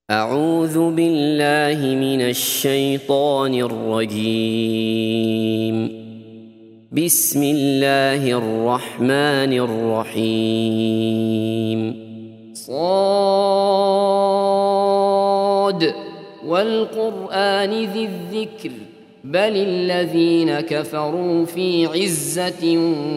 أعوذ بالله من الشيطان الرجيم. بسم الله الرحمن الرحيم. صاد والقرآن ذي الذكر بل الذين كفروا في عزة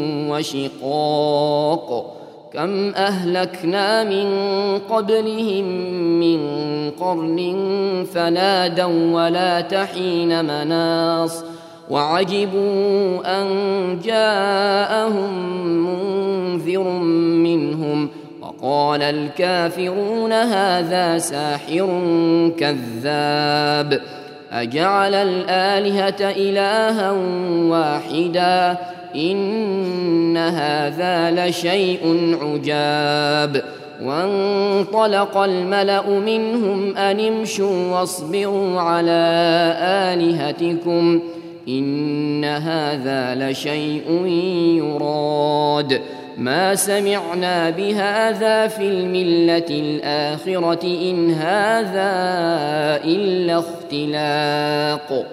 وشقاق. كم أهلكنا من قبلهم من قرن فنادوا ولا تحين مناص وعجبوا أن جاءهم منذر منهم وقال الكافرون هذا ساحر كذاب. أجعل الآلهة إلها واحدا إن هذا لشيء عجاب. وانطلق الملأ منهم أن امشوا واصبروا على آلهتكم إن هذا لشيء يراد. ما سمعنا بهذا في الملة الآخرة إن هذا إلا اختلاق.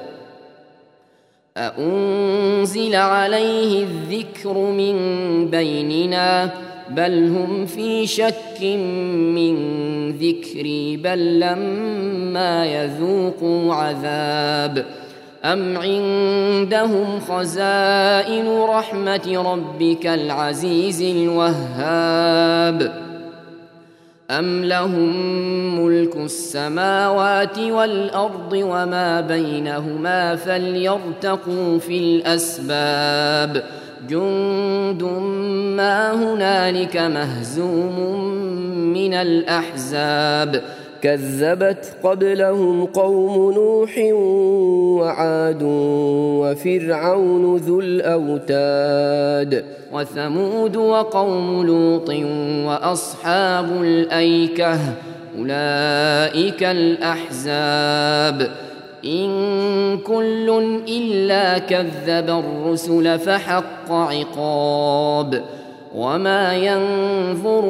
أأنزل عليه الذكر من بيننا بل هم في شك من ذكري بل لما يذوقوا عذاب. أم عندهم خزائن رحمة ربك العزيز الوهاب أم لهم ملك السماوات والأرض وما بينهما فليرتقوا في الأسباب. جند ما هنالك مهزوم من الأحزاب. كذبت قبلهم قوم نوح وعاد وفرعون ذو الأوتاد وثمود وقوم لوط وأصحاب الأيكة أولئك الأحزاب. إن كل إلا كذب الرسل فحق عقاب. وما ينظر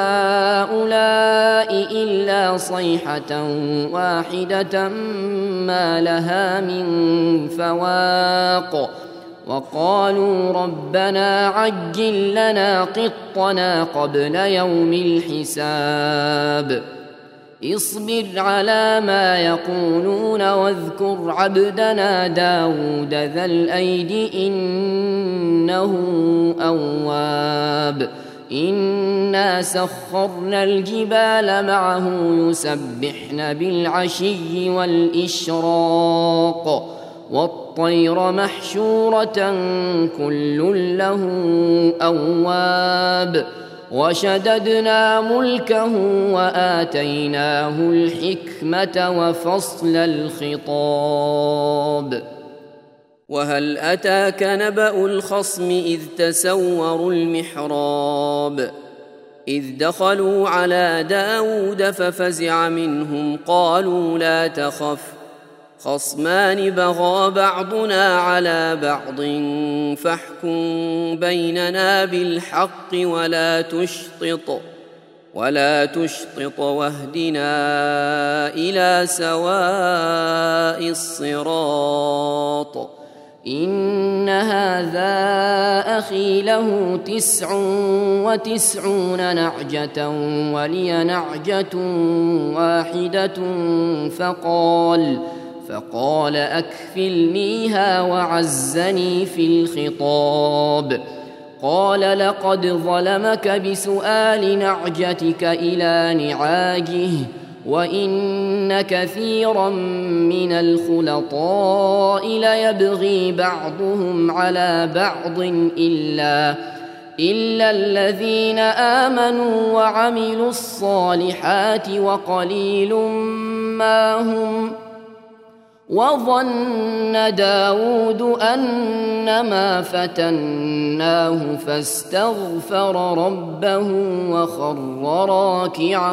هؤلاء إلا صيحة واحدة ما لها من فواق. وقالوا ربنا عجل لنا قطنا قبل يوم الحساب. اصبر على ما يقولون واذكر عبدنا داود ذا الأيد إنه أواب. إنا سخرنا الجبال معه يسبحن بالعشي والإشراق والطير محشورة كل له أواب. وشددنا ملكه وآتيناه الحكمة وفصل الخطاب. وهل أتاك نبأ الخصم إذ تسوروا المحراب إذ دخلوا على داود ففزع منهم قالوا لا تخف خصمان بغى بعضنا على بعض فاحكم بيننا بالحق ولا تشطط واهدنا إلى سواء الصراط. إن هذا أخي له 99 نعجة ولي نعجة واحدة فقال أكفلنيها وعزني في الخطاب. قال لقد ظلمك بسؤال نعجتك إلى نعاجه وإن كثيرا من الخلطاء ليبغي بعضهم على بعض إلا الذين آمنوا وعملوا الصالحات وقليل ما هم. وظن داود أنما فتناه فاستغفر ربه وخر راكعا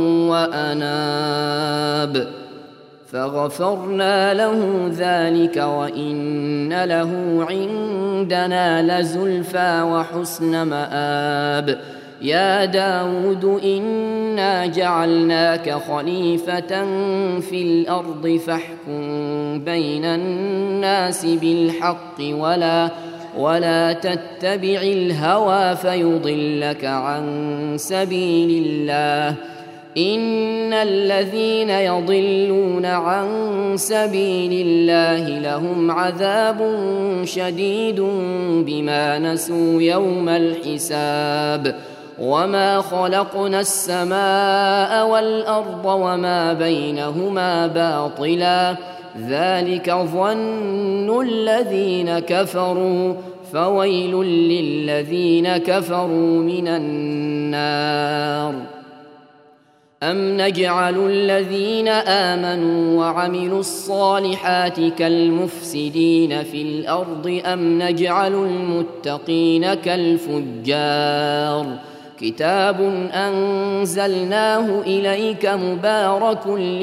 وأناب فغفرنا له ذلك وإن له عندنا لزلفى وحسن مآب. يا داود إنا جعلناك خليفة في الأرض فاحكم بين الناس بالحق ولا تتبع الهوى فيضلك عن سبيل الله إن الذين يضلون عن سبيل الله لهم عذاب شديد بما نسوا يوم الحساب وما خلقنا السماء والأرض وما بينهما باطلا ذلك ظن الذين كفروا فويل للذين كفروا من النار أم نجعل الذين آمنوا وعملوا الصالحات كالمفسدين في الأرض أم نجعل المتقين كالفجار كتاب أنزلناه إليك مبارك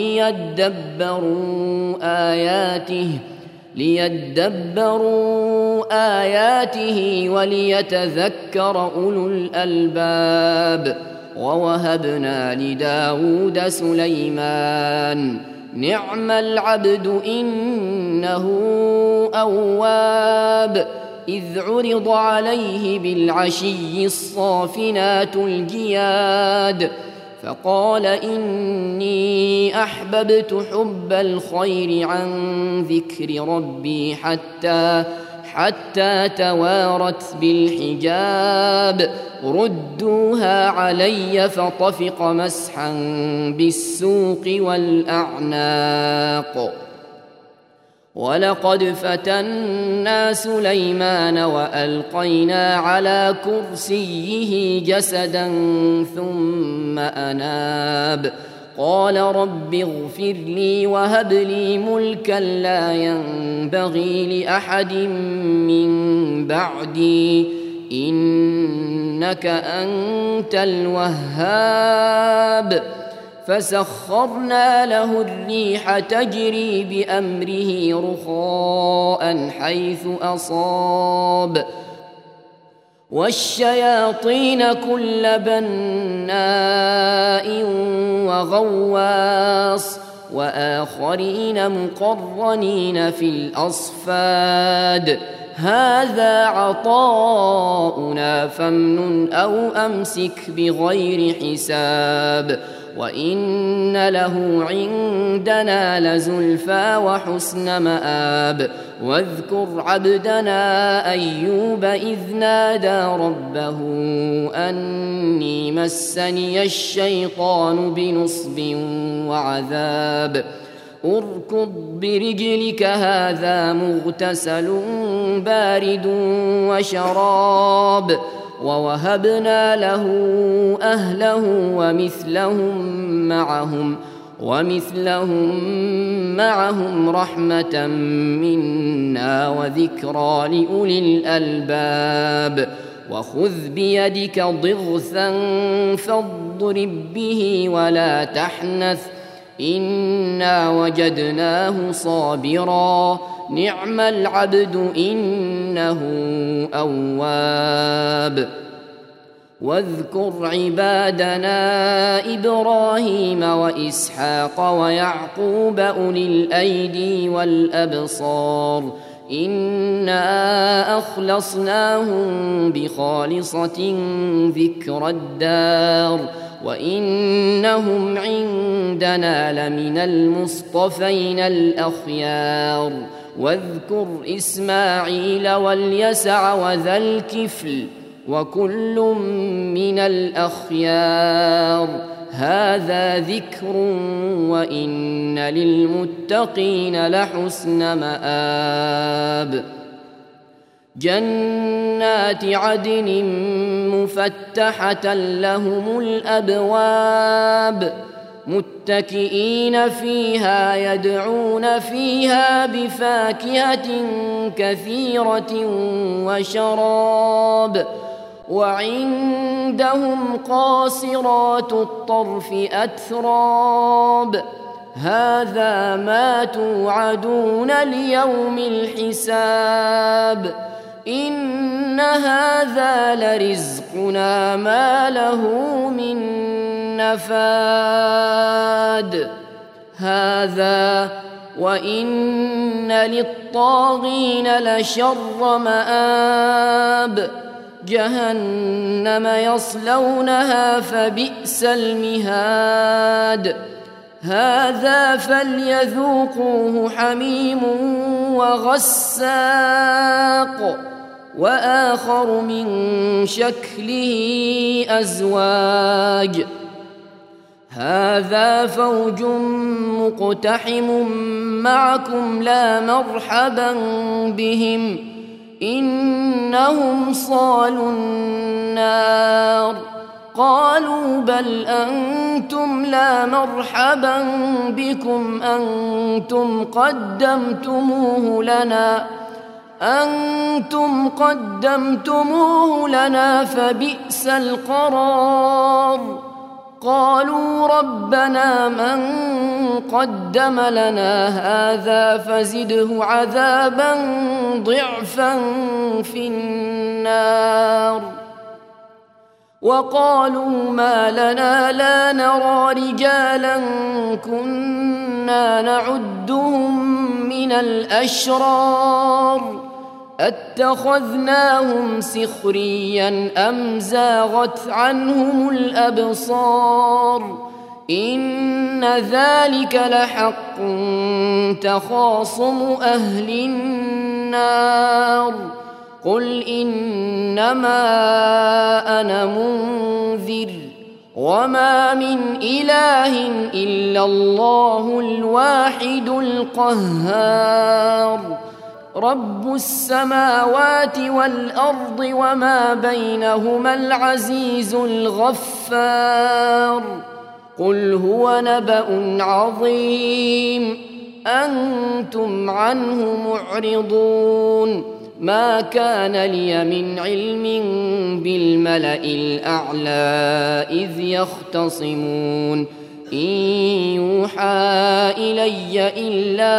ليدبروا آياته وليتذكر أولو الألباب ووهبنا لداود سليمان نعم العبد إنه أواب إذ عرض عليه بالعشي الصافنات الجياد فقال إني أحببت حب الخير عن ذكر ربي حتى توارت بالحجاب ردوها علي فطفق مسحا بالسوق والأعناق ولقد فتنا سليمان وألقينا على كرسيه جسدا ثم أناب قال رب اغفر لي وهب لي ملكا لا ينبغي لأحد من بعدي إنك أنت الوهاب فسخرنا له الريح تجري بأمره رخاء حيث أصاب والشياطين كل بناء وغواص وآخرين مقرنين في الأصفاد هذا عطاؤنا فامنن أو أمسك بغير حساب وإن له عندنا لزلفى وحسن مآب واذكر عبدنا أيوب إذ نادى ربه أني مسني الشيطان بنصب وعذاب اركض برجلك هذا مغتسل بارد وشراب ووهبنا له أهله ومثلهم معهم رحمة منا وذكرى لأولي الألباب وخذ بيدك ضغثا فاضرب به ولا تحنث إنا وجدناه صابرا نعم العبد إنه أواب واذكر عبادنا إبراهيم وإسحاق ويعقوب أولي الأيدي والأبصار إنا أخلصناهم بخالصة ذكر الدار وإنهم عندنا لمن المصطفين الأخيار واذكر إسماعيل واليسع وذا الكفل وكل من الأخيار هذا ذكر وإن للمتقين لحسن مآب جنات عدن مفتحة لهم الأبواب متكئين فيها يدعون فيها بفاكهة كثيرة وشراب وعندهم قاصرات الطرف أتراب هذا ما توعدون ليوم الحساب إن هذا لرزقنا ما له من نفاد هذا وإن للطاغين لشر مآب جهنم يصلونها فبئس المهاد هذا فليذوقوه حميم وغساق وآخر من شكله أزواج هذا فوج مقتحم معكم لا مرحبا بهم إنهم صالوا النار قالوا بل أنتم لا مرحبا بكم أنتم قدمتموه لنا فبئس القرار قالوا ربنا من قدم لنا هذا فزده عذابا ضعفا في النار وقالوا ما لنا لا نرى رجالا كنا نعدهم من الأشرار اتخذناهم سخريا أم زاغت عنهم الأبصار إن ذلك لحق تخاصم أهل النار قل إنما أنا منذر وما من إله إلا الله الواحد القهار رب السماوات والأرض وما بينهما العزيز الغفار قل هو نبأ عظيم أنتم عنه معرضون ما كان لي من علم بالملأ الأعلى إذ يختصمون إن يوحى إلي إلا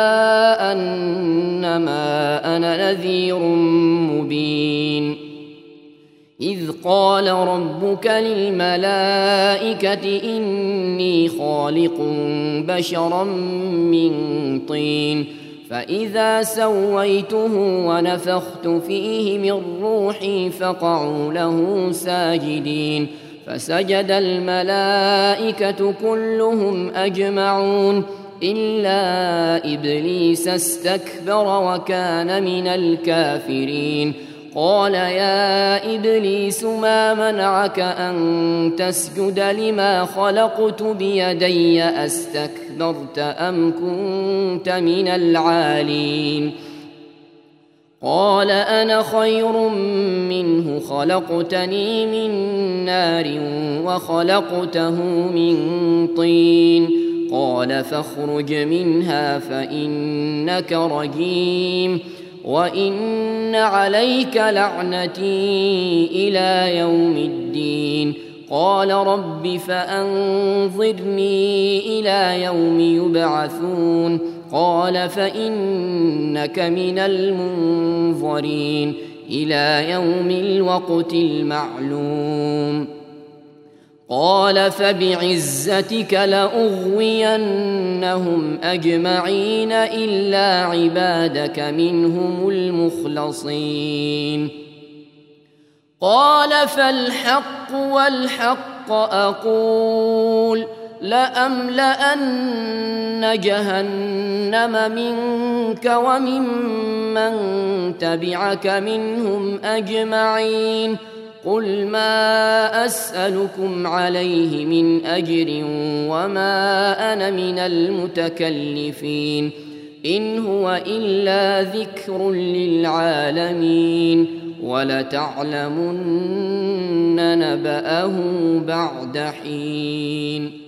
أنما أنا نذير مبين إذ قال ربك للملائكة إني خالق بشرا من طين فإذا سويته ونفخت فيه من روحي فقعوا له ساجدين فسجد الملائكة كلهم أجمعون إلا إبليس استكبر وكان من الكافرين قال يا إبليس ما منعك أن تسجد لما خلقت بيدي أستكبرت أم كنت من العالين قال أنا خير منه خلقتني من نار وخلقته من طين قال فاخرج منها فإنك رجيم وإن عليك لعنتي إلى يوم الدين قال رب فأنظرني إلى يوم يبعثون قال فإنك من المنظرين إلى يوم الوقت المعلوم قال فبعزتك لأغوينهم أجمعين إلا عبادك منهم المخلصين قال فالحق والحق أقول لأملأن جهنم منك وممن تبعك منهم أجمعين قل ما أسألكم عليه من أجر وما أنا من المتكلفين إن هو إلا ذكر للعالمين ولتعلمن نبأه بعد حين